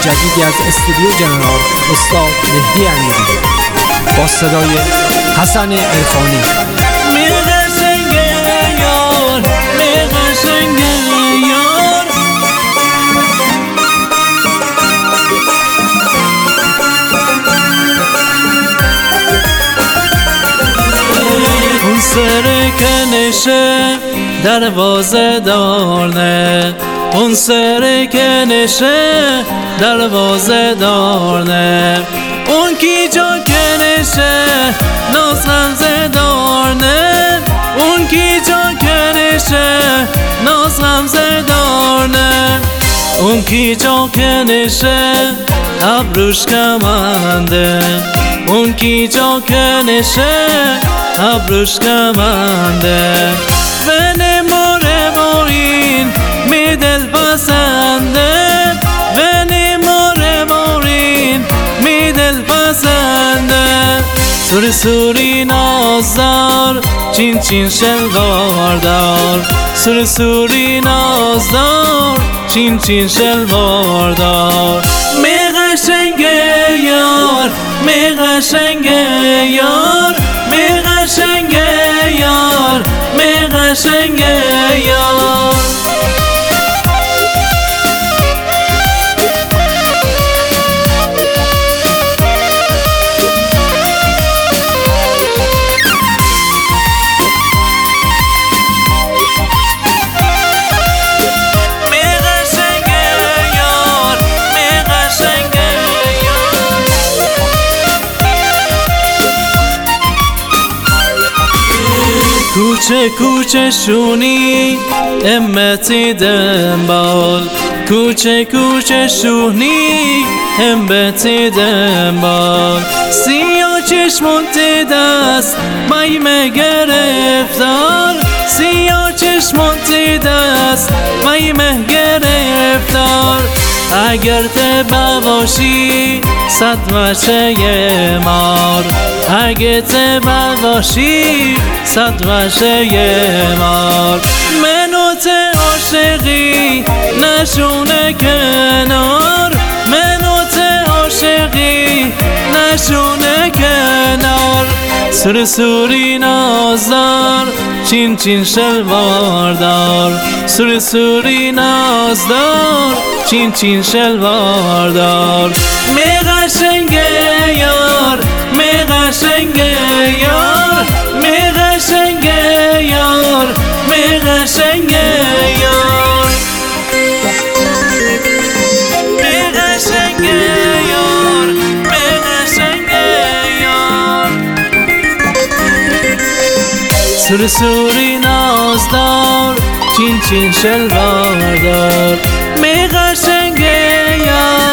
جدیدی از استودیو جنرال استاد مهدی امیری با صدای حسن عرفانی. سر کنشه دروازه دارنه، اون سر کنشه دروازه دارنه، اون کی جا کنشه ناز غمزه دارنه، اون کی جا کنشه ناز غمزه دارنه، اون کی جا کنشه ابروش کمنده، اون کی جا کنشه ابروش کمنده، ونه ماره مارین می دل پسنده، ونه ماره مارین می دل پسنده، سوری سوری نازدار چین چین شلوار دار، سوری سوری نازدار چین چین شلوار دار، می قشنگه یار می قشنگه یار، می قشنگه یار می قشنگه یار. کوچه کوچه شونی امتی دنبال، کوچه کوچه شونی امتی دنبال، سیاه چشمونت دست مایمه گرفتار، سیاه چشمونت دست مایمه گرفتار، اگر تبا باشی صد وشه یه مار، اگه تبا باشی صد وشه یه مار، منو ته عاشقی نشونه کنار، منو ته عاشقی نشونه کنار، سوری سوری نازدار چین چین شلوار دار، سوری سوری نازدار چین چین شلوار دار، می قشنگه یار می قشنگه یار، می قشنگه یار می قشنگه یار، می قشنگه یار می قشنگه یار، سوری سوری نازدار چین چین شلوار دار، می قشنگه یار.